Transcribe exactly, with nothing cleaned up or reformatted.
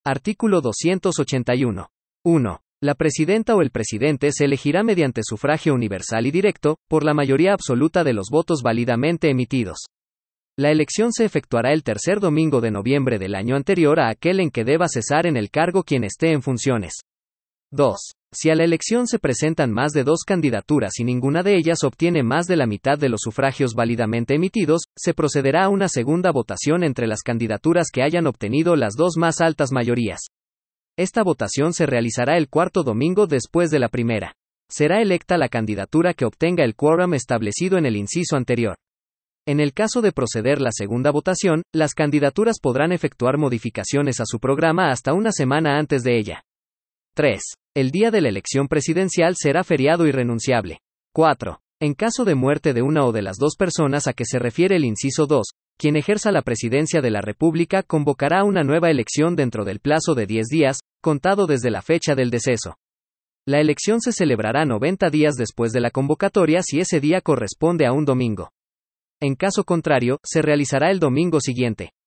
Artículo doscientos ochenta y uno. uno. La presidenta o el presidente se elegirá mediante sufragio universal y directo, por la mayoría absoluta de los votos válidamente emitidos. La elección se efectuará el tercer domingo de noviembre del año anterior a aquel en que deba cesar en el cargo quien esté en funciones. dos. Si a la elección se presentan más de dos candidaturas y ninguna de ellas obtiene más de la mitad de los sufragios válidamente emitidos, se procederá a una segunda votación entre las candidaturas que hayan obtenido las dos más altas mayorías. Esta votación se realizará el cuarto domingo después de la primera. Será electa la candidatura que obtenga el quórum establecido en el inciso anterior. En el caso de proceder la segunda votación, las candidaturas podrán efectuar modificaciones a su programa hasta una semana antes de ella. tres. El día de la elección presidencial será feriado irrenunciable. cuatro. En caso de muerte de una o de las dos personas a que se refiere el inciso dos, quien ejerza la presidencia de la República convocará una nueva elección dentro del plazo de diez días, contado desde la fecha del deceso. La elección se celebrará noventa días después de la convocatoria si ese día corresponde a un domingo. En caso contrario, se realizará el domingo siguiente.